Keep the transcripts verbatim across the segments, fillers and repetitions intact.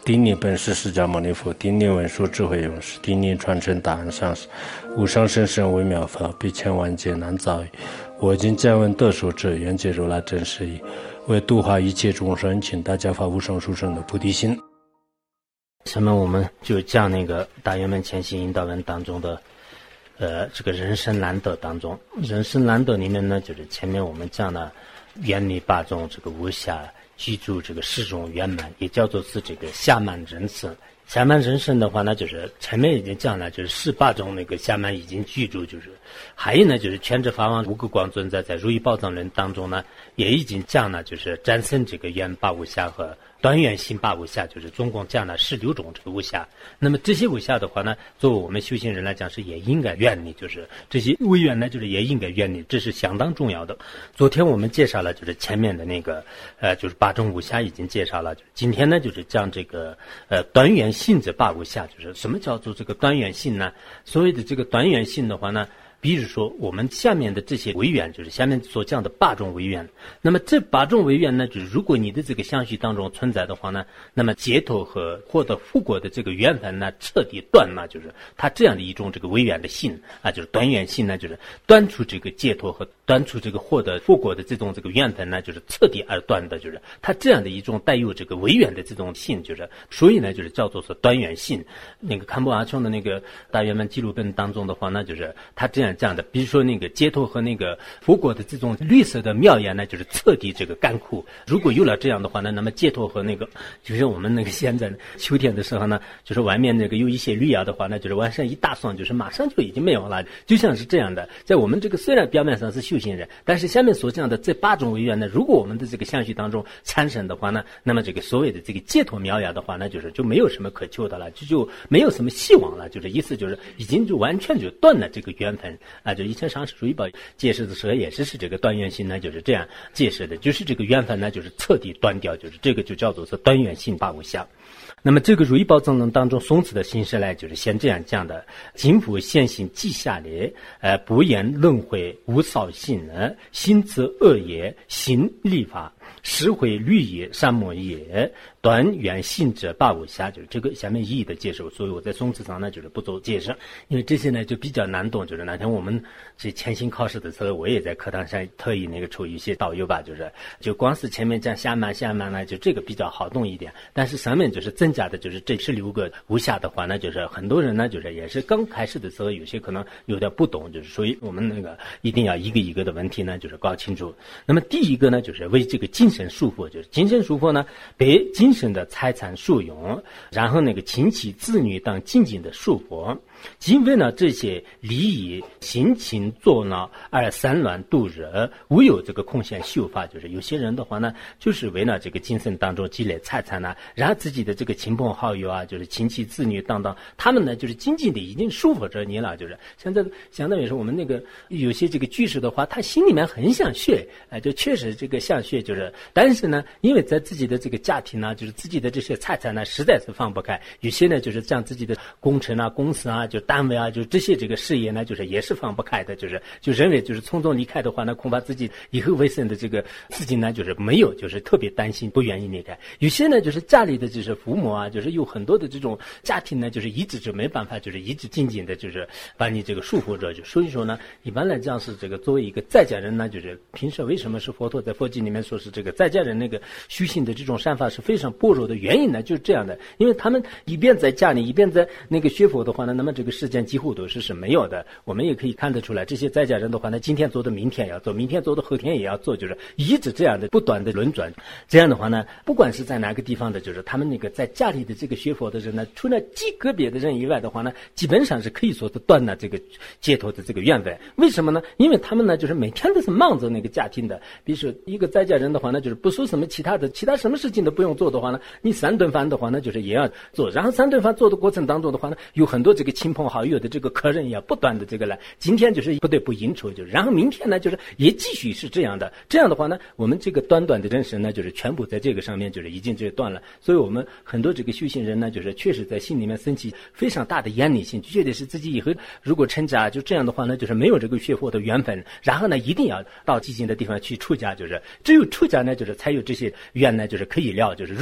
顶礼本师释迦牟尼佛，顶礼文殊智慧勇士，顶礼传承答案上师，无上甚深微妙法，比千万劫难遭遇。我今见闻得说者，愿解如来真实义，为度化一切众生，请大家发无上殊胜的菩提心。 下面我们就讲那个大圆满前行引导文当中的呃，这个人生难得当中，人生难得里面呢，就是前面我们讲了远离八种这个无暇，居住这个十种圆满，也叫做是这个暇满人生。暇满人生的话呢，就是前面已经讲了，就是十八种那个暇满已经居住，就是还有呢，就是全知法王无垢光尊者在如意宝藏论当中呢，也已经讲了，就是战胜这个圆八无暇和短远行八无暇，就是总共讲了十六种这个无暇。那么这些无暇的话呢，作为我们修行人来讲是也应该远离，就是这些违远呢，就是也应该远离，这是相当重要的。昨天我们介绍了就是前面的那个呃，就是八种无暇已经介绍了，今天呢就是讲这个呃短远行者八无暇，就是什么叫做这个短远行呢？所谓的这个短远行的话呢，比如说我们下面的这些违缘，就是下面所讲的八种违缘。那么这八种违缘呢，就是如果你的这个相续当中存在的话呢，那么解脱和获得复果的这个缘分呢，彻底断了，就是它这样的一种这个违缘的性啊，就是短远性呢，就是断除这个解脱和断除这个获得复果的这种这个缘分呢，就是彻底而断的，就是它这样的一种带有这个违缘的这种性，就是所以呢，就是叫做是短远性。那个堪布阿琼的那个大圆满记录本当中的话呢，就是它这样这样的，比如说那个解脱和那个佛果的这种绿色的妙言呢，就是彻底这个干枯。如果有了这样的话呢，那么解脱和那个就是我们那个现在秋天的时候呢，就是外面那个有一些绿芽的话呢，就是晚上一大霜，就是马上就已经没有了，就像是这样的。在我们这个虽然表面上是修行人，但是下面所讲的这八种违缘呢，如果我们的这个相续当中产生的话呢，那么这个所谓的这个解脱妙芽的话呢，就是就没有什么可求的了，就就没有什么希望了，就是意思就是已经就完全就断了这个缘分啊。就以前上师如意宝解释的时候也是是这个断缘性呢，就是这样解释的，就是这个缘分呢就是彻底断掉，就是这个就叫做是断缘性八无暇。那么这个如意宝藏论当中宋词的形式呢，就是先这样讲的：今复现行记下列，呃，不言轮回无少性呢，心之恶也，行立法，实回律也，善莫也，短远行者八无暇，就是这个下面一一的介绍。所以我在宋词上呢就是不做介绍，因为这些呢就比较难懂。就是那天我们这前行考试的时候，我也在课堂上特意那个出一些导游吧，就是就光是前面讲暇满暇满呢，就这个比较好懂一点，但是上面就是增加的就是这十六个无暇的话呢，就是很多人呢就是也是刚开始的时候有些可能有点不懂，就是所以我们那个一定要一个一个的问题呢就是搞清楚。那么第一个呢就是为这个精神束缚，就是精神束缚呢被精神的财产束用，然后那个亲戚子女等仅仅的束缚，因为呢这些利益心情作恼而散乱度日，无有这个空闲修法。就是有些人的话呢，就是为了这个精神当中积累财产呢，然后自己的这个亲朋好友啊，就是亲戚子女等等，他们呢就是紧紧的已经束缚着你了。就是现在相当于是我们那个有些这个居士的话，他心里面很想学，哎、呃，就确实这个想学，就是但是呢，因为在自己的这个家庭呢，就是自己的这些财产呢，实在是放不开。有些呢就是像自己的工程啊、公司啊、就单位啊，就这些这个事业呢，就是也是放不开的，就是就认为就是从中离开的话呢，恐怕自己以后为生的这个资金呢，就是没有，就是特别担心，不愿意离开。有些呢就是家里的就是父母啊，就是有很多的这种家庭呢，就是一直就没办法，就是一直紧紧的，就是把你这个束缚着。就所以说呢，一般来讲是这个作为一个在家人呢，就是平时为什么是佛陀在佛经里面说是这个在家人那个修行的这种善法是非常薄弱的原因呢，就是这样的，因为他们一边在家里，一边在那个学佛的话呢，那么这个时间几乎都是是没有的。我们也可以看得出来，这些在家人的话呢，今天做的明天也要做，明天做的后天也要做，就是一直这样的不断的轮转。这样的话呢，不管是在哪个地方的，就是他们那个在家里的这个学佛的人呢，除了极个别的人以外的话呢，基本上是可以说是断了这个解脱的这个缘分。为什么呢？因为他们呢就是每天都是忙着那个家庭的。比如说一个在家人的话呢，就是不说什么其他的，其他什么事情都不用做的话呢，你三顿饭的话呢，就是也要做。然后三顿饭做的过程当中的话呢，有很多这个亲朋好友的这个客人也不断的这个来，今天就是不得不应酬，就是然后明天呢就是也继续是这样的。这样的话呢，我们这个短短的人生呢，就是全部在这个上面就是已经就断了。所以我们很多这个修行人呢，就是确实在心里面升起非常大的严厉性，就觉得是自己以后如果成家就这样的话呢，就是没有这个学佛的缘分，然后呢一定要到寂静的地方去出家，就是只有出家呢，就是才有这些缘呢，就是可以了。就是如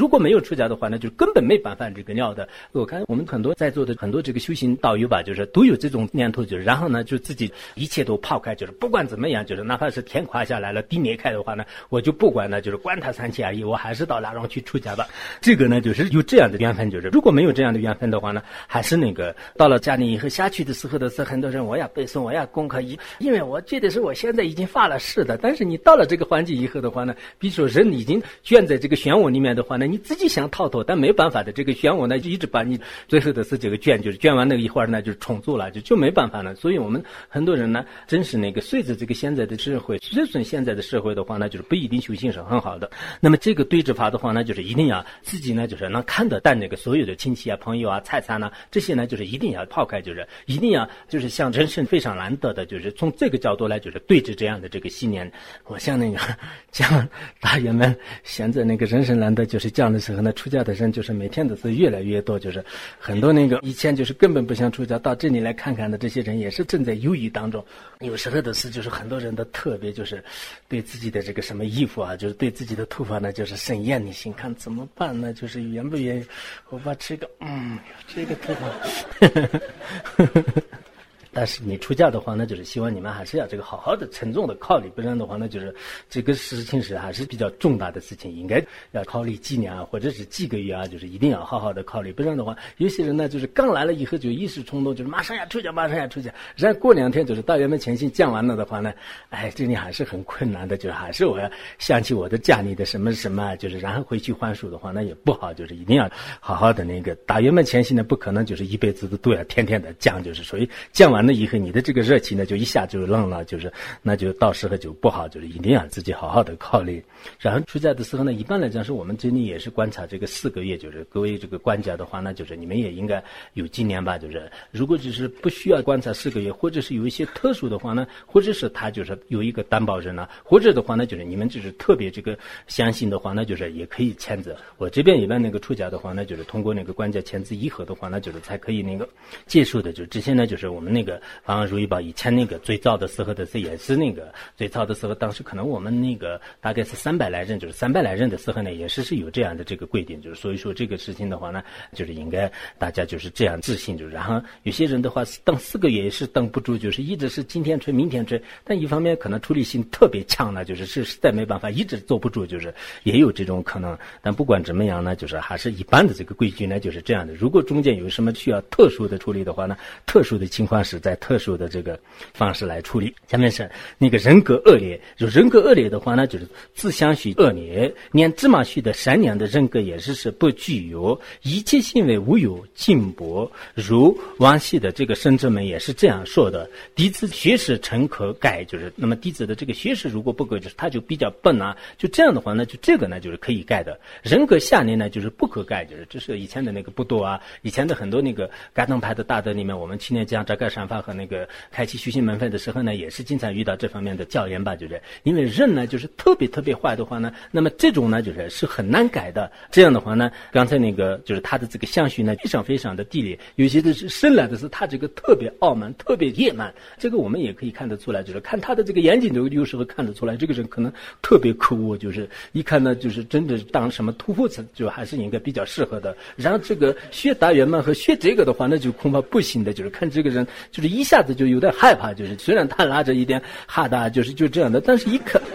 如果没有出家的话呢，就根本没办法这个料的。我看我们很多在座的很多这个修行道友吧，就是都有这种念头，就是然后呢就自己一切都抛开，就是不管怎么样，就是哪怕是天垮下来了地灭开的话呢，我就不管呢，就是管他三七二十一，我还是到那种去出家吧。这个呢就是有这样的缘分，就是如果没有这样的缘分的话呢，还是那个到了家里以后下去的时候的是很多人我要背诵我要功课，因为我觉得是我现在已经发了誓的，但是你到了这个环境以后的话呢，比如说人已经卷在这个漩涡里面的话呢，你自己想逃脱，但没办法的，这个漩涡呢就一直把你最后的是这个卷，就是卷完那一会儿呢就冲住了，就就没办法了。所以我们很多人呢，真是那个随着这个现在的社会，随着现在的社会的话呢，就是不一定修行是很好的。那么这个对治法的话呢，就是一定要自己呢，就是能看得淡这个所有的亲戚啊、朋友啊、财产啊这些呢，就是一定要抛开，就是一定要就是像人生非常难得的，就是从这个角度来，就是对治这样的这个信念。我像那个讲大爷们，现在那个人生难得就是这样的时候呢，出家的人就是每天都是越来越多，就是很多那个以前就是根本不想出家，到这里来看看的这些人也是正在犹豫当中。有时候的是就是很多人的特别就是对自己的这个什么衣服啊，就是对自己的头发呢，就是生厌你心，看怎么办呢？就是愿不愿意我把这个嗯这个头发但是你出家的话呢，就是希望你们还是要这个好好的沉重的考虑，不然的话呢，就是这个事情是还是比较重大的事情，应该要考虑几年啊，或者是几个月啊，就是一定要好好的考虑，不然的话，有些人呢就是刚来了以后就一时冲动，就是马上要出家，马上要出家，然后过两天就是大圆满前行降完了的话呢，哎，这里还是很困难的，就是还是我要想起我的家里的什么什么，就是然后回去还书的话，那也不好，就是一定要好好的那个大圆满前行呢，不可能就是一辈子都都要天天的降，就是所以降完。那以后你的这个热情呢就一下就冷了，就是那就到时候就不好，就是一定要自己好好的考虑。然后出家的时候呢，一般来讲是我们这里也是观察这个四个月，就是各位这个观家的话呢，就是你们也应该有经验吧，就是如果只是不需要观察四个月，或者是有一些特殊的话呢，或者是他就是有一个担保人呢，或者的话呢就是你们就是特别这个相信的话呢，就是也可以签字。我这边一般那个出家的话呢，就是通过那个观家签字以后的话呢，就是才可以那个接受的。就之前呢就是我们那个方案如意宝以前那个最早的时候的是也是那个最早的时候，当时可能我们那个大概是三百来人，就是三百来人的时候呢，也是是有这样的这个规定，就是所以说这个事情的话呢，就是应该大家就是这样自信，就是然后有些人的话是等四个月也是等不住，就是一直是今天吹明天吹，但一方面可能处理性特别强呢，就是是实在没办法一直坐不住，就是也有这种可能。但不管怎么样呢，就是还是一般的这个规矩呢就是这样的。如果中间有什么需要特殊的处理的话呢，特殊的情况是在特殊的这个方式来处理。下面是那个人格恶劣，就人格恶劣的话呢，就是自相续恶劣，连芝麻须的善良的人格也是是不具有，一切行为无有进步。如往昔的这个圣者们也是这样说的：弟子学识诚可改，就是那么弟子的这个学识如果不够，就是他就比较笨啊，就这样的话呢，就这个呢就是可以改的。人格下劣呢就是不可改，就是这是以前的那个不多啊，以前的很多那个甘登派的大德里面，我们去年讲扎盖善法和那个开启修行门派的时候呢，也是经常遇到这方面的教研吧，就是因为人呢就是特别特别坏的话呢，那么这种呢就是是很难改的。这样的话呢，刚才那个就是他的这个相续呢非常非常的低劣，有些的是生来的是他这个特别傲慢特别野蛮，这个我们也可以看得出来，就是看他的这个眼睛都有时候看得出来这个人可能特别可恶，就是一看呢就是真的当什么屠夫就还是应该比较适合的。然后这个学大圆满和学这个的话那就恐怕不行的，就是看这个人就是一下子就有点害怕，就是虽然他拉着一点哈达就是就这样的，但是一看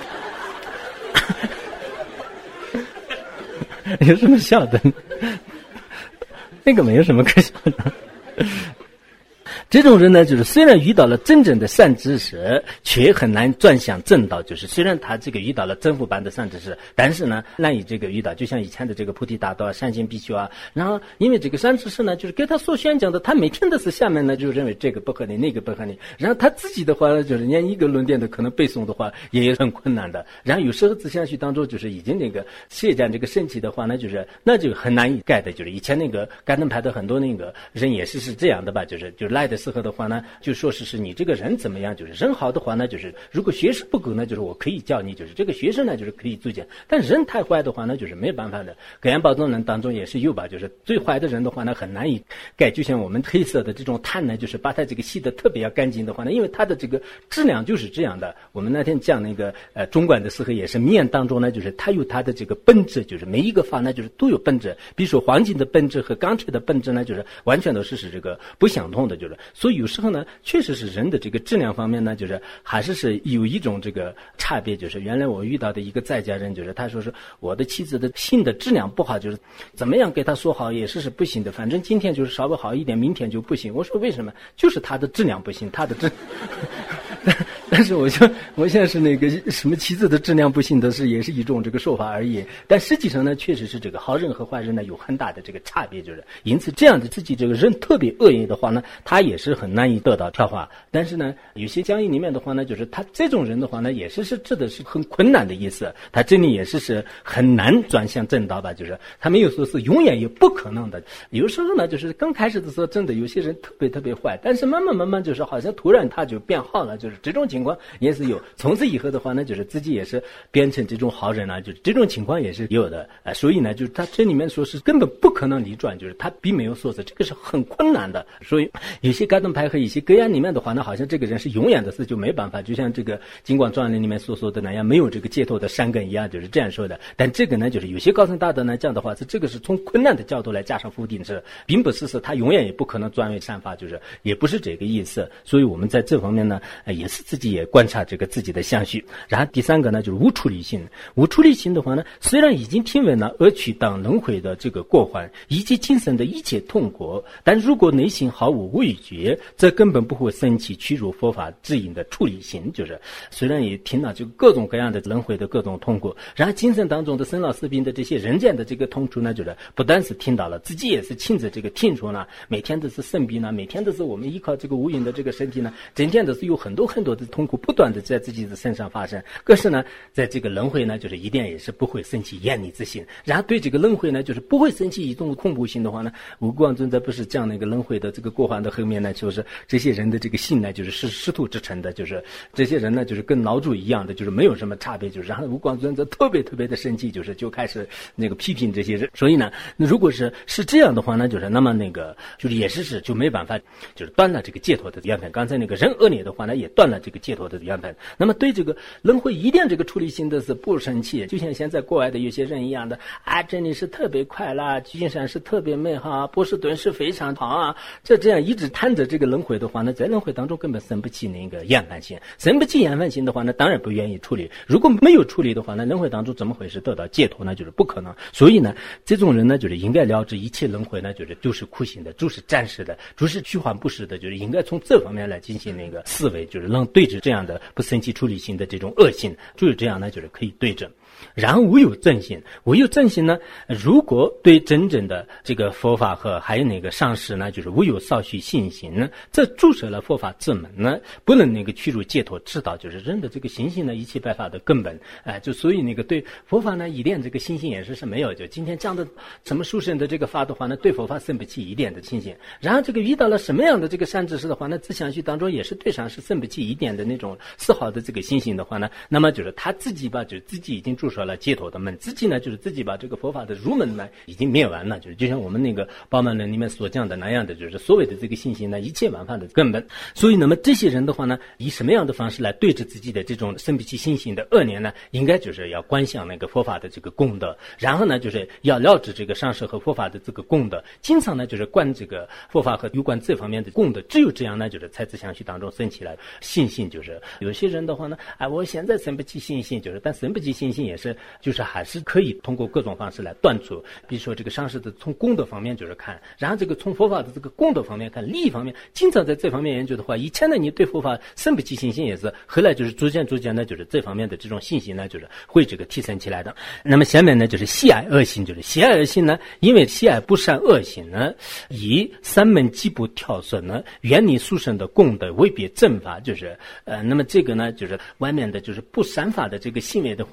有什么笑的？那个没有什么可笑的。这种人呢，就是虽然遇到了真正的善知识，却很难转向正道。就是虽然他这个遇到了真佛般的善知识，但是呢，难以这个遇到，就像以前的这个菩提大道啊、善行必修啊。然后因为这个善知识呢，就是给他所宣讲的，他每天的是下面呢，就认为这个不合理，那个不合理。然后他自己的话呢，就是连一个论点的可能背诵的话，也很困难的。然后有时候自相续当中，就是已经那个谢讲这个圣体的话呢，就是那就很难以改的。就是以前那个甘登派的很多那个人也是是这样的吧，就是就来的时候的话呢，就说是是你这个人怎么样，就是人好的话呢，就是如果学识不够呢，就是我可以教你，就是这个学生呢，就是可以租借，但人太坏的话呢，就是没有办法的。格言宝藏人当中也是有吧，就是最坏的人的话呢，很难以盖，就像我们黑色的这种碳呢，就是把它这个洗得特别要干净的话呢，因为它的这个质量就是这样的。我们那天讲那个呃中管的时候也是面当中呢，就是它有它的这个本质，就是每一个法呢，就是都有本质。比如说黄金的本质和钢铁的本质呢，就是完全都是是这个不相同的，就是所以有时候呢，确实是人的这个质量方面呢，就是还是是有一种这个差别。就是原来我遇到的一个在家人，就是他说是我的妻子的性的质量不好，就是怎么样给他说好也是是不行的，反正今天就是稍微好一点，明天就不行。我说为什么？就是他的质量不行，他的质但是我想我现在是那个什么妻子的质量不行的是也是一种这个说法而已，但实际上呢，确实是这个好人和坏人呢有很大的这个差别，就是因此这样的自己这个人特别恶意的话呢，他也是很难以得到调化。但是呢，有些讲义里面的话呢，就是他这种人的话呢，也是是指的是很困难的意思，他这里也是是很难转向正道吧，就是他没有说是永远也不可能的。有时候呢，就是刚开始的时候真的有些人特别特别坏，但是慢慢慢慢就是好像突然他就变好了，就是这种情况也是有。从此以后的话呢，就是自己也是变成这种好人了，就是这种情况也是有的。呃、所以呢，就是他这里面说是根本不可能逆转，就是他并没有说是这个是很困难的。所以有些感动派和一些格言里面的话呢，好像这个人是永远的事就没办法，就像这个金光传里面所说的那样，没有这个解脱的山根一样，就是这样说的。但这个呢，就是有些高僧大德呢这样的话是这个是从困难的角度来加上否定是，并不是是他永远也不可能转为善法，就是也不是这个意思。所以我们在这方面呢，呃、也是自己也观察这个自己的相续。然后第三个呢，就是无处理心。无处理心的话呢，虽然已经听闻了恶趣当轮回的这个过患以及今生的一切痛苦，但如果内心毫无畏惧，则根本不会升起屈辱佛法指引的处理心。就是虽然也听了就各种各样的轮回的各种痛苦，然后今生当中的生老死病的这些人间的这个痛楚呢，就是不但是听到了，自己也是亲自这个听说了，每天都是生病呢，每天都是我们依靠这个无影的这个身体呢，整天都是有很多很多的痛苦不断的在自己的身上发生。可是呢，在这个轮回呢，就是一点也是不会生起厌离之心。然后对这个轮回呢，就是不会生起一种恐怖心的话呢，无光尊者不是讲那个轮回的这个过患的后面呢，就是这些人的这个心呢，就是是师徒之称的，就是这些人呢，就是跟老主一样的，就是没有什么差别。就是然后无光尊者特别特别的生气，就是就开始那个批评这些人。所以呢，如果是是这样的话呢，就是那么那个就是也是是就没办法，就是断了这个解脱的缘分。刚才那个人恶劣的话呢，也断了这个解脱的缘分。那么对这个轮回一点这个处理心的是不生气，就像现在国外的有些人一样的啊，这里是特别快乐，金山是特别美好，波士顿是非常好啊，这这样一直谈着这个轮回的话呢，在轮回当中根本生不起那个厌烦心，生不起厌烦心的话呢，当然不愿意处理。如果没有处理的话呢，轮回当中怎么会是得到解脱呢？就是不可能。所以呢，这种人呢，就是应该了知一切轮回呢，就是就是苦行的，就是暂时的，就是虚幻不实的，就是应该从这方面来进行那个思维，就是能对治这样的不生气处理心的这种恶性，就是这样呢，就是可以对症。然后无有正心，无有正心呢，如果对真正的这个佛法和还有那个上师呢，就是无有少许信心呢，这注射了佛法之门呢，不能那个屈辱解脱之道，就是人的这个信心呢，一切办法的根本。哎、呃，就所以那个对佛法呢，一点这个信心也是是没有。就今天讲的什么殊胜的这个法的话呢，对佛法生不起一点的信心。然后这个遇到了什么样的这个善知识的话呢，自相续当中也是对上是生不起一点的那种丝毫的这个信心的话呢，那么就是他自己吧，就是自己已经注说了解脱的门，自己呢就是自己把这个佛法的入门呢已经灭完了，就是就像我们那个宝满论里面所讲的那样的，就是所谓的这个信心呢，一切万法的根本。所以那么这些人的话呢，以什么样的方式来对治自己的这种生不起信心的恶念呢？应该就是要观想那个佛法的这个功德，然后呢就是要了知这个上师和佛法的这个功德，经常呢就是观这个佛法和有关这方面的功德，只有这样呢就是在自相续当中生起来信心。就是有些人的话呢，哎，我现在生不起信心，就是但生不起信心也是就是还是可以通过各种方式来断除。比如说这个上师的从功德方面就是看，然后这个从佛法的这个功德方面看，利益方面经常在这方面研究的话，以前呢你对佛法生不起信心也是，后来就是逐渐逐渐呢就是这方面的这种信心呢就是会这个提升起来的。那么下面呢就是喜爱恶行，就是喜爱恶行呢，因为喜爱不善恶行呢，以三门基部跳损呢，远离殊胜的功德，未必正法。就是呃，那么这个呢就是外面的就是不善法的这个行为的话呢，它特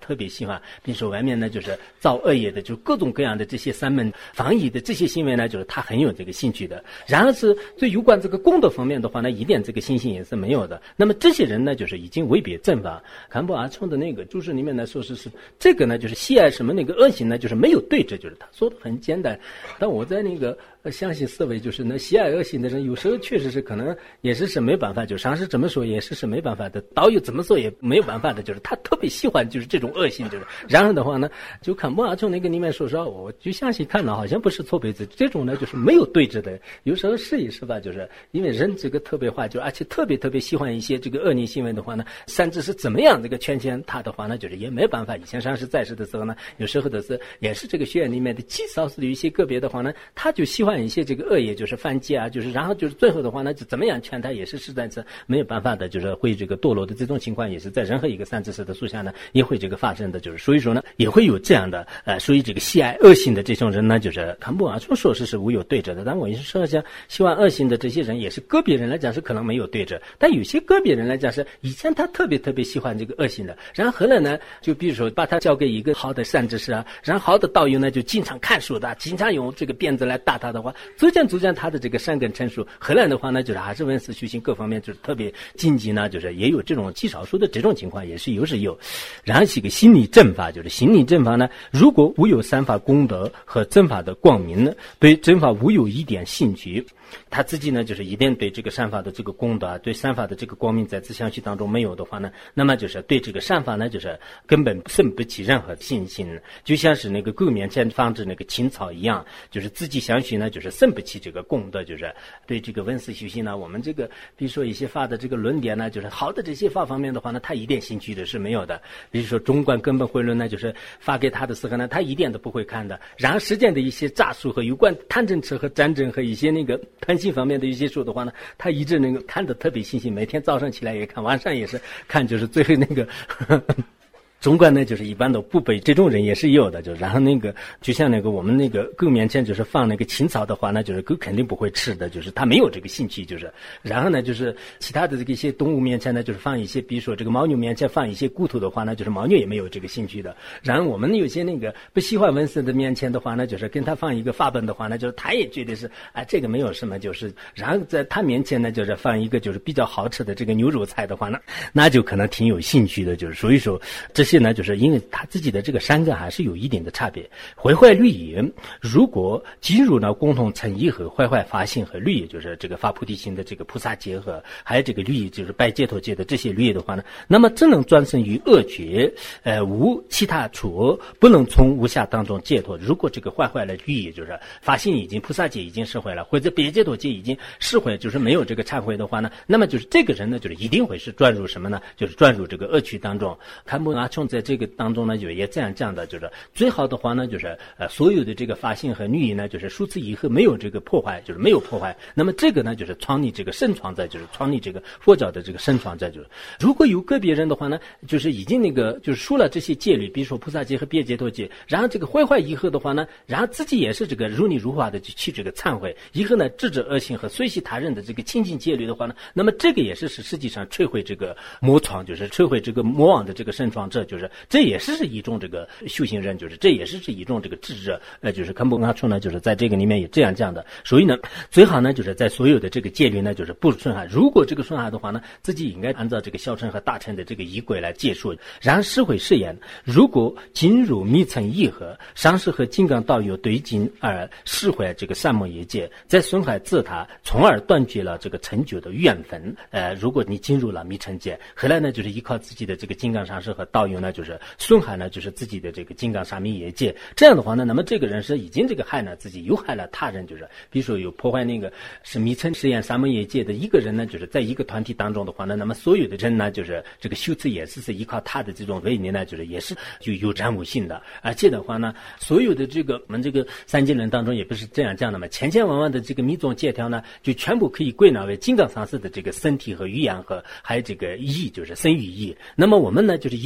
特别喜欢，比如说外面呢就是造恶业的，就是各种各样的这些三门防疫的这些行为呢，就是他很有这个兴趣的。然而是对有关这个功德方面的话呢，一点这个信心也是没有的。那么这些人呢，就是已经违背正法。堪布阿冲的那个注释里面呢说是是这个呢，就是喜爱什么那个恶行呢，就是没有对峙，就是他说的很简单。但我在那个相信思维，就是呢喜爱恶行的人，有时候确实是可能也是是没办法，就上师怎么说也是是没办法的，导游怎么说也没有办法的，就是他特别喜欢就是这种恶行，就是然后的话呢，就看莫阿冲那个里面说说，我就相信看了好像不是错辈子，这种呢就是没有对峙的，有时候试一试吧，就是因为人这个特别化，就而且特别特别喜欢一些这个恶逆行为的话呢，甚至是怎么样这个圈圈他的话呢，就是也没办法。以前上师在世的时候呢，有时候的是也是这个学院里面的极少数的一些个别的话呢，他就喜欢一些这个恶业，就是犯戒啊，就是然后就是最后的话呢，就怎么样劝他也是实在是没有办法的，就是会这个堕落的这种情况，也是在任何一个三知识的树下呢也会这个发生的，就是所以说呢也会有这样的呃，所以这个喜爱恶行的这种人呢，就是堪布阿冲说是是无有对峙的。但我也是说讲喜欢恶行的这些人，也是个别人来讲是可能没有对峙，但有些个别人来讲是以前他特别特别喜欢这个恶行的，然后后来呢，就比如说把他交给一个好的善知识啊，然后好的道友呢就经常看书的，经常用这个鞭子来打他的话，逐渐逐渐他的这个善根成熟，后来的话呢，就是还是闻思修行各方面就是特别晋级呢，就是也有这种极少数的这种情况，也是有是有。然后是一个心理正法，就是心理正法呢，如果无有三法功德和正法的光明呢，对正法无有一点兴趣，他自己呢就是一定对这个善法的这个功德，对善法的这个光明在自相续当中没有的话呢，那么就是对这个善法呢就是根本生不起任何信心，就像是那个狗面前放置那个青草一样，就是自己相续呢就是生不起这个功德，就是对这个闻思修行呢，我们这个比如说一些法的这个论点呢，就是好的这些法方面的话呢，他一点兴趣的是没有的。比如说中观根本慧论呢，就是发给他的时候呢，他一点都不会看的。然后实践的一些诈术和有关贪嗔痴和战争和一些那个贪心方面的一些书的话呢，他一直那个看得特别细心，每天早上起来也看，晚上也是看，就是最后那个呵呵中观呢，就是一般都不被这种人也是有的，就然后那个就像那个我们那个狗面前就是放那个青草的话呢，就是狗肯定不会吃的，就是他没有这个兴趣，就是然后呢就是其他的这个一些动物面前呢，就是放一些比如说这个牦牛面前放一些骨头的话呢，就是牦牛也没有这个兴趣的。然后我们有些那个不喜欢闻思的面前的话呢，就是跟他放一个法本的话呢，就是他也觉得是啊这个没有什么，就是然后在他面前呢就是放一个就是比较好吃的这个牛肉菜的话呢，那就可能挺有兴趣的，就是所以说这些呢，就是因为他自己的这个善根还是有一定的差别。毁坏律仪，如果进入了共同成义和坏坏法性和律仪，就是这个发菩提心的这个菩萨戒和还有这个律仪，就是拜解脱戒的这些律仪的话呢，那么只能转生于恶觉，呃，无其他处，不能从无暇当中解脱。如果这个坏坏了律仪，就是发心已经菩萨戒已经释怀了，或者别解脱戒已经释怀，就是没有这个忏悔的话呢，那么就是这个人呢，就是一定会是转入什么呢？就是转入这个恶趣当中。堪布阿冲在这个当中呢，就也这样讲的，就是最好的话呢，就是呃所有的这个发心和律仪呢，就是数次以后没有这个破坏，就是没有破坏。那么这个呢，就是创立这个圣创在，就是创立这个佛教的这个圣创在，就是如果有个别人的话呢，就是已经那个就是说了这些戒律，比如说菩萨戒和别解脱戒，然后这个坏坏以后的话呢，然后自己也是这个如理如法的去这个忏悔，以后呢制止恶行和随喜他人的这个清净戒律的话呢，那么这个也是是实际上摧毁这个魔创，就是摧毁这个魔王的这个圣创，这就是这也是是一种这个修行人，就是这也是是一种这个智者，呃，就是堪布阿冲呢，就是在这个里面也这样讲的。所以呢，最好呢就是在所有的这个戒律呢，就是不损害。如果这个损害的话呢，自己应该按照这个小乘和大乘的这个仪轨来戒束。然后释悔誓言，如果进入密乘义合，上师和金刚道友对境而释怀这个三摩耶戒，在损害自他，从而断绝了这个成就的缘分。呃，如果你进入了密乘戒，后来呢就是依靠自己的这个金刚上师和道友呢，就是损害呢就是自己的这个金刚沙弥耶戒。这样的话呢，那么这个人是已经这个害了自己，又害了他人，就是比如说有破坏那个是密乘实验三摩耶戒的一个人呢，就是在一个团体当中的话呢，那么所有的人呢，就是这个修持也是是依靠他的这种威力呢，就是也是就有沾无性的。而且的话呢，所有的这个我们这个三经论当中也不是这样讲的嘛，千千万万的这个密宗戒条呢，就全部可以归纳为金刚上师的这个身体和语言和还有这个意，就是身语意。那么我们呢，就是一定要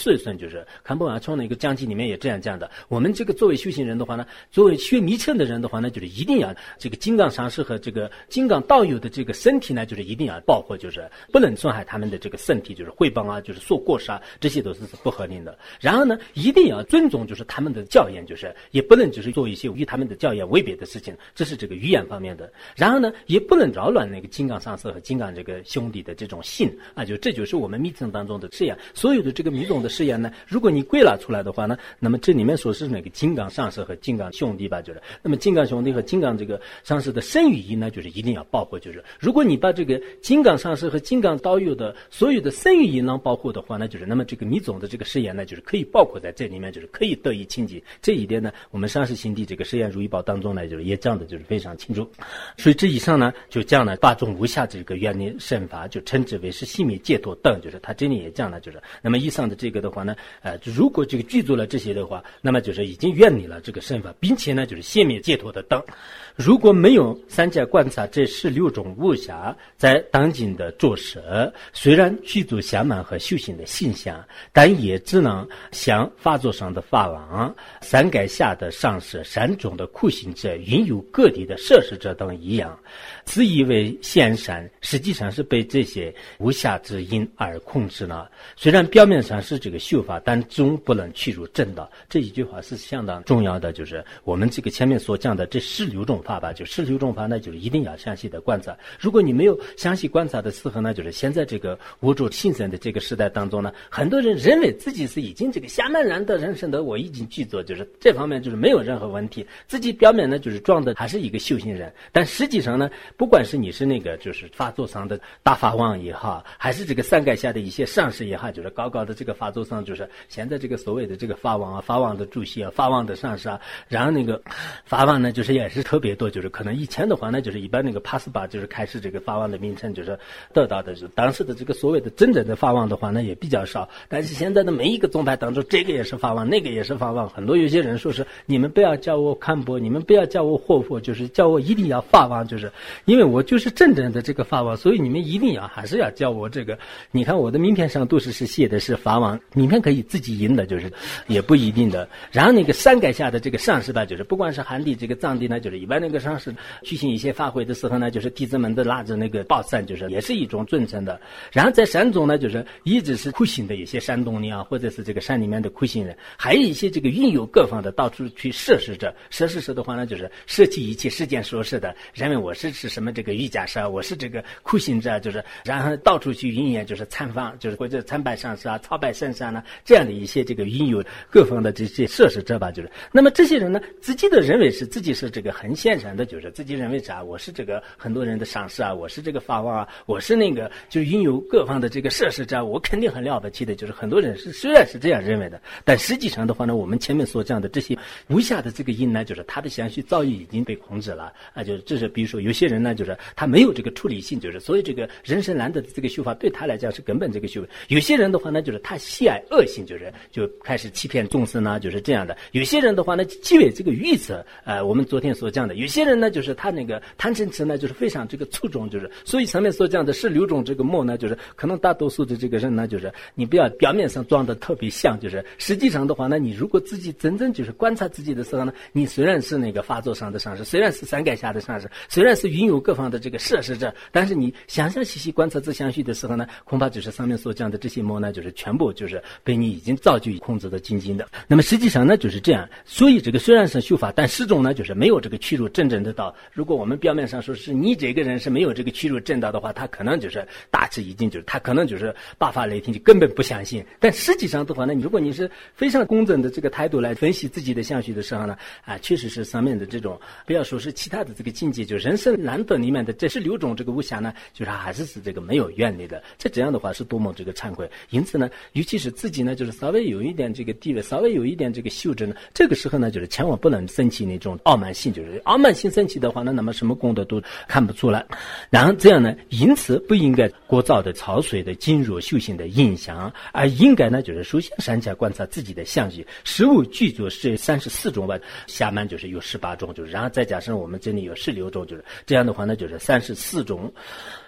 说一算，就是堪布瓦冲的一个讲记里面也这样讲的。我们这个作为修行人的话呢，作为学密乘的人的话呢，就是一定要这个金刚上师和这个金刚道友的这个身体呢，就是一定要保护，就是不能损害他们的这个身体，就是毁谤啊，就是说过失啊，这些都是不合理的。然后呢，一定要尊重就是他们的教言，就是也不能就是做一些与他们的教言违背的事情，这是这个语言方面的。然后呢，也不能扰乱那个金刚上师和金刚这个兄弟的这种信啊，就这就是我们密乘当中的誓言。所有的这个密宗的誓言呢，如果你归纳出来的话呢，那么这里面说是那个金刚上师和金刚兄弟吧，就是那么金刚兄弟和金刚这个上师的身语意呢，就是一定要包括，就是如果你把这个金刚上师和金刚道友的所有的身语意能包括的话呢，就是那么这个密宗的这个誓言呢，就是可以包括在这里面，就是可以得以清净。这一点呢，我们上师心地这个誓言如意宝当中呢，就是也讲的就是非常清楚。所以这以上呢，就讲了八种无下这个原理身法，就称之为是熄灭解脱等，就是他这里也讲了，就是那么以上的这个的话呢，呃，如果这个具足了这些的话，那么就是已经远离了这个身法，并且呢就是熄灭解脱的等。如果没有三界观察这十六种无暇在当今的做舍，虽然具足暇满和修行的信相，但也只能像法座上的法王、三盖下的上师、山中的苦行者、云游各地的摄食者等一样，自以为贤善，实际上是被这些无暇之因而控制了。虽然表面上是这个修法，但终不能去入正道。这一句话是相当重要的，就是我们这个前面所讲的这十六种法吧，就十六种法呢，就是一定要详细的观察。如果你没有详细观察的时候呢，就是现在这个无主新生的这个时代当中呢，很多人认为自己是已经这个暇满难得人生的，我已经具足，就是这方面就是没有任何问题，自己表面呢就是装的还是一个修行人，但实际上呢，不管是你是那个就是法座上的大法王也好，还是这个三盖下的一些上师也好，就是高高的这个法座上，就是现在这个所谓的这个法王啊、法王的主席啊、法王的上师啊，然后那个法王呢，就是也是特别多，就是可能以前的话呢，就是一般那个帕斯巴就是开始这个法王的名称，就是得到的，就是当时的这个所谓的真正的法王的话呢也比较少，但是现在的每一个宗派当中，这个也是法王，那个也是法王，很多有些人说是你们不要叫我堪波，你们不要叫我活佛，就是叫我一定要法王，就是因为我就是真正的这个法王，所以你们一定要还是要叫我这个。你看我的名片上都是是写的是法王，名片可以自己印的，就是也不一定的。然后那个山盖下的这个上师吧，就是不管是汉地这个藏地呢，就是一般那个上师举行一些法会的时候呢，就是弟子们都拉着那个宝伞，就是也是一种尊称的。然后在山中呢，就是一直是苦行的一些山东人啊，或者是这个山里面的苦行人，还有一些这个云游各方的到处去摄食者。摄食者的话呢，就是舍弃一切世间所事的，认为我是是什么这个瑜伽师，我是这个苦行者，就是然后到处去云演，就是参访，就是或者参拜上师啊、朝拜圣山啊，这样的一些这个云游各方的这些摄食者吧，就是那么这些人呢，自己的认为是自己是这个很贤善的，就是自己认为啥，我是这个很多人的上师啊，我是这个法王啊，我是那个就是云游各方的这个摄食者，我肯定很了不起的，就是很多人是虽然是这样认为的，但实际上的话呢，我们前面所讲的这些无暇的这个因呢，就是他的相续早已已经被控制了啊，就是这是比如说有些人呢，就是他没有这个处理性，就是所以这个人生难得的这个修法对他来讲是根本这个修法。有些人的话呢，就是他喜爱恶性，就是就开始欺骗众生呢，就是这样的。有些人的话呢，极为这个预测，呃，我们昨天所讲的。有些人呢，就是他那个贪嗔痴呢，就是非常这个粗重，就是所以上面所讲的十六种这个魔呢，就是可能大多数的这个人呢，就是你不要表面上装的特别像，就是实际上的话呢，你如果自己真正就是观察自己的时候呢，你虽然是那个法座上的上师，虽然是三盖下的上师，虽然是云游各方的这个摄食者，但是你详详细细观察自相续的时候呢，恐怕就是上面所讲的这些魔呢，就是全部就是被你已经造就控制的精进的。那么实际上呢就是这样，所以这个虽然是修法，但始终呢就是没有这个去入真正的道。如果我们表面上说是你这个人是没有这个去入正道的话，他可能就是大智已经就是他可能就是八法雷霆，就根本不相信。但实际上的话呢，如果你是非常公正的这个态度来分析自己的相续的时候呢，啊，确实是上面的这种不要说是其他的这个境界，就人生难得里面的这十六种这个无暇呢，就是还是是这个没有愿力的。这这样的话是多么这个惭愧。因此呢，尤其是自己呢，就是稍微有一点这个地位，稍微有一点这个修正呢，这个时候呢，就是千万不能生起那种傲慢性，就是傲慢性生起的话呢，那么什么功德都看不出来。然后这样呢，因此不应该过早的操碎的进入修行的影响，而应该呢，就是首先善加观察自己的相续。实物具足是三十四种吧，下面就是有十八种，就是然后再加上我们这里有十六种，就是这样的话呢，就是三十四种。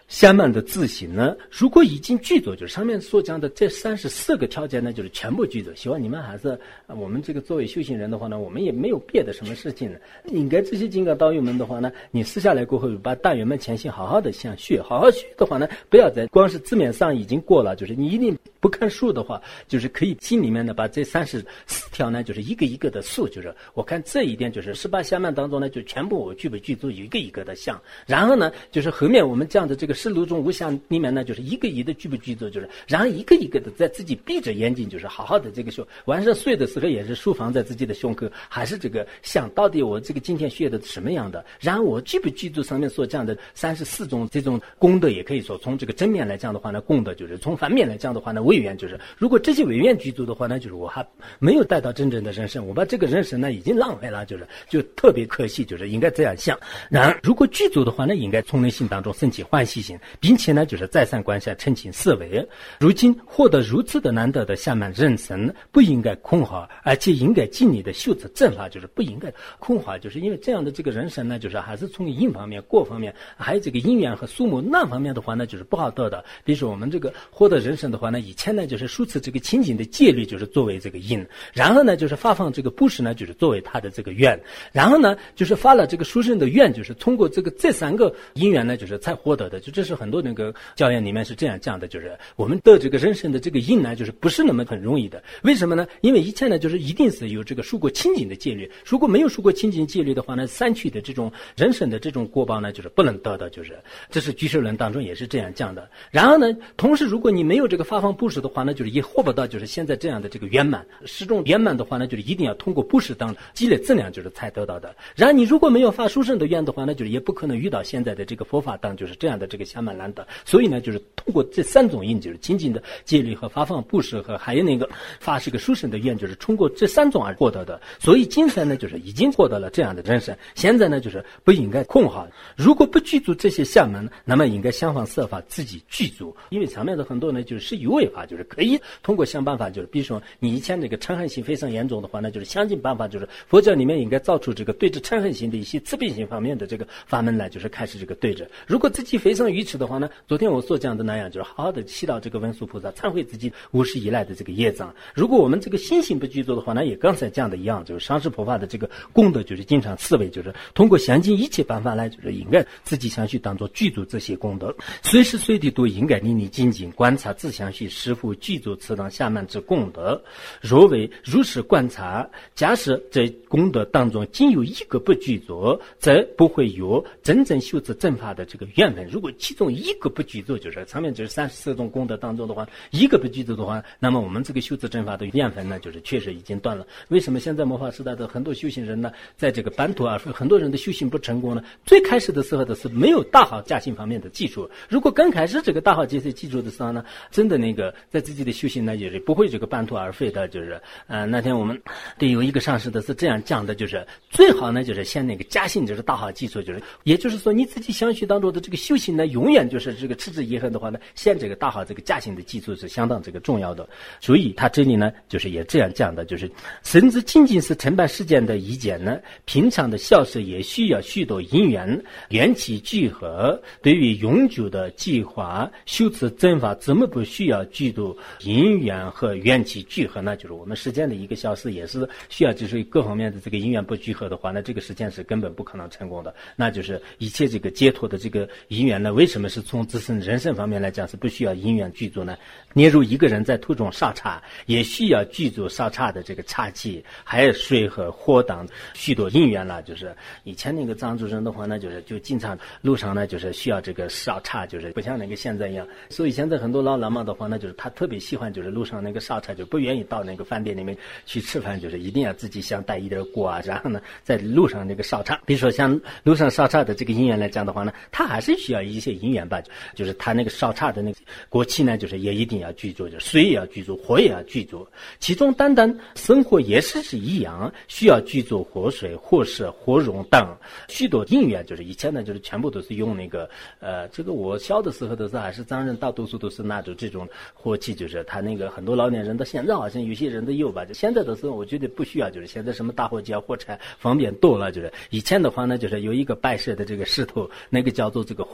下面的字形呢，如果已经具足，就是上面所讲的这三十四个条件呢，就是全部具足。希望你们还是我们这个作为修行人的话呢，我们也没有别的什么事情了。应该这些金刚道友们的话呢，你私下来过后，把大圆满前行好好的想学，好好学的话呢，不要再光是字面上已经过了，就是你一定不看书的话，就是可以心里面呢把这三十四条呢，就是一个一个的数，就是我看这一点就是十八相慢当中呢，就全部我具不具足一个一个的相，然后呢，就是后面我们讲的这个十六种无相里面呢，就是一个一个的具不具足，就是然后一个一个的在自己闭着眼睛，就是好好的这个说，晚上睡的时候也是舒放在自己的胸口，还是这个相到底我这个今天学的什么样的，然后我具不具足上面所讲的三十四种这种功德，也可以说从这个正面来讲的话呢，功德就是从反面来讲的话呢，违愿就是如果这些违愿具足的话呢，就是我还没有带到真正的人生，我把这个人生呢已经浪费了，就是就特别可惜，就是应该这样想。然后如果具足的话呢，应该从内心当中升起欢喜心，并且呢就是再三观想澄清思维。如今获得如此的难得的下满人生，不应该空耗，而且应该尽力的修持正法，就是不应该空耗，就是因为这样的这个人生呢，就是还是从因方面、果方面，还有这个因缘和数目那方面的话呢，就是不好得的。比如说我们这个获得人生的话呢，以前呢就是书持这个清净的戒律，就是作为这个因，然后呢就是发放这个布施呢，就是作为他的这个愿，然后呢就是发了这个殊胜的愿，就是通过这个这三个因缘呢，就是才获得的。就这是很多那个教言里面是这样讲的，就是我们得这个人生的这个因呢，就是不是那么很容易的。为什么呢？因为以前呢就是一定是有这个受过清净的戒律，如果没有受过清净戒律的话呢，三趣的这种人生的这种果报呢，就是不能得的，就是这是居士论当中也是这样讲的。然后呢，同时如果你没有这个发放布施的话呢，就是也获不到就是现在这样的这个圆满。十种圆满的话呢，就是一定要通过布施当积累质量，就是才得到的。然后你如果没有发殊胜的愿的话呢，就是也不可能遇到现在的这个佛法当就是这样的这个相满难得。所以呢，就是通过这三种因，就是清净的戒律和发放布施和还有那个发是个殊胜的愿，就是通过这三种而获得的。所以今生呢，就是已经获得了这样的人生，现在呢就是不应该空耗。如果不具足这些相门，那么应该想方设法自己具足。因为上面的很多呢就是有为法，就是可以通过想办法，就是比如说你以前这个嗔恨心非常严重的话呢，就是想尽办法，就是佛教里面应该造出这个对治嗔恨心的一些慈悲心方面的这个法门来，就是开始这个对治。如果自己非常愚痴的话呢，昨天我所讲的那样，就是好好的祈祷这个文殊菩萨忏悔自己无始以来的这个业障。如果我们这个心性不具足的话呢，也刚才讲的一样，就是上师菩萨的这个功德，就是经常思维，就是通过想尽一切办法来，就是应该自己想去当做具足这些功德，随时随地都应该淋漓尽尽观察自相续是否具足此等下满之功德。若为如实观察，假使这功德当中仅有一个不具足，则不会有真正修持正法的这个缘分。如果其中一个不具足，就是上面就是三十四种功德当中的话，一个不具足的话，那么我们这个修持正法的缘分呢，就是确实已经断了。为什么现在末法时代的很多修行人呢，在这个半途而废，很多人的修行不成功呢？最开始的时候的是没有大好加行方面的技术。如果刚开始这个大好加行技术的时候呢，真的那个在自己的修行呢，也是不会这个半途而废的。就是呃，那天我们对有一个上师的是这样讲的，就是最好呢，就是先那个加行，就是大好基础，就是也就是说你自己相续当中的这个修行呢，永远就是这个持之以恒的话呢，先这个大好这个加行的基础是相当这个重要的。所以他这里呢，就是也这样讲的，就是甚至仅仅是承办世间的意见呢，平常的孝事也需要许多因缘缘起聚合。对于永久的计划修持正法，怎么不需要具足因缘和缘起聚合呢？就是我们世间的一个孝事也是需要，就是各方面的这个因缘不聚合的话，那这个实践是根本不可能成功的。那就是一切这个解脱的这个因缘呢，为什么是从自身人生方面来讲是不需要因缘具足呢？例如一个人在途中烧茶，也需要具足烧茶的这个茶器，还有水和火等许多因缘了。就是以前那个藏族人的话呢，就是就经常路上呢就是需要这个烧茶，就是不像那个现在一样。所以现在很多老喇嘛的话呢，就是他特别喜欢就是路上那个烧茶，就不愿意到那个饭店里面去吃饭，就是一定要自己想带一点锅啊，然后呢在路上那个烧茶。比如说像路上烧茶的这个因缘来讲的话呢，他还是需要一些因缘吧，就是他那个烧茶的那个锅气呢，就是也一定要具足，就是水也要具足，火也要具足。其中单单生活也是是一样，需要具足火水、火势、火绒等许多因缘。就是以前呢，就是全部都是用那个呃，这个我小的时候的时候还是藏人，大多数都是拿着这种火器，就是他那个很多老年人的现在好像有些人都有吧，就现在的时候我觉得不需要，就是现在什么打火机啊、火柴方便多了。就是以前的话呢，就是有一个摆设的这个石头，那个叫做这个火石，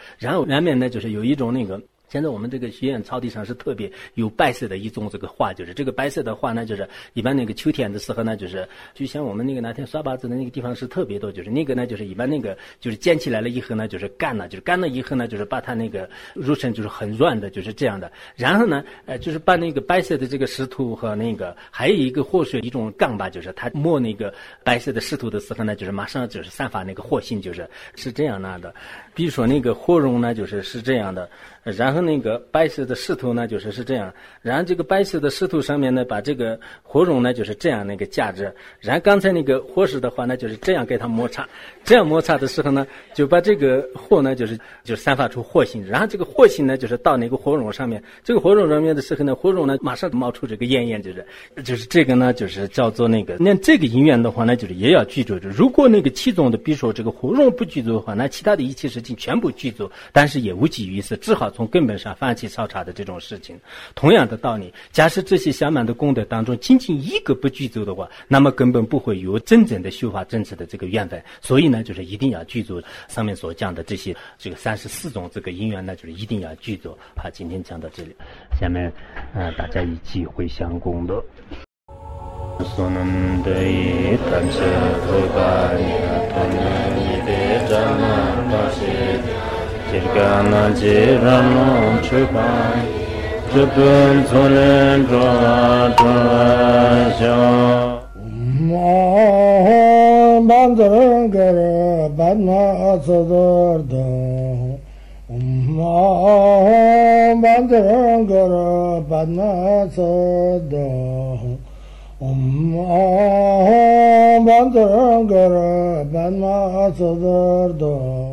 然后南面呢就是有一种那个。现在我们这个学院草地上是特别有白色的一种这个花，就是这个白色的花呢，就是一般那个秋天的时候呢，就是就像我们那个那天刷把子的那个地方是特别多，就是那个呢，就是一般那个就是捡起来了以后呢，就是干了，就是干了以后呢，就是把它那个入身就是很软的，就是这样的。然后呢，呃，就是把那个白色的这个石头和那个还有一个活水一种杠吧，就是它摸那个白色的石头的时候呢，就是马上就是散发那个活性，就是是这样那的。比如说那个火绒呢，就是是这样的。然后那个白色的石头呢，就是是这样。然后这个白色的石头上面呢，把这个火绒呢，就是这样那个架着。然后刚才那个火石的话呢，就是这样给它摩擦。这样摩擦的时候呢，就把这个火呢，就是就散发出火性。然后这个火性呢，就是到那个火绒上面。这个火绒上面的时候呢，火绒呢马上冒出这个烟烟，就是就是这个呢，就是叫做那个。那这个因缘的话呢，就是也要具足。如果那个其中的，比如说这个火绒不具足的话，那其他的一切事情全部具足，但是也无济于事，只好从根本上放弃烧茶的这种事情。同样的道理，假使这些相满的功德当中仅仅一个不具足的话，那么根本不会有真正的修法正知的这个缘分。所以呢，就是一定要具足上面所讲的这些这个三十四种这个因缘呢，就是一定要具足。好，今天讲到这里，下面呃大家一起回向功德。Sonam dei tamse rubanya tonne de jana pase jirgana jirano chupai jubun zolen roja ma bandran gar badna azadarda ma bandran gar badna azadarda Om Bandara Bandma Sadar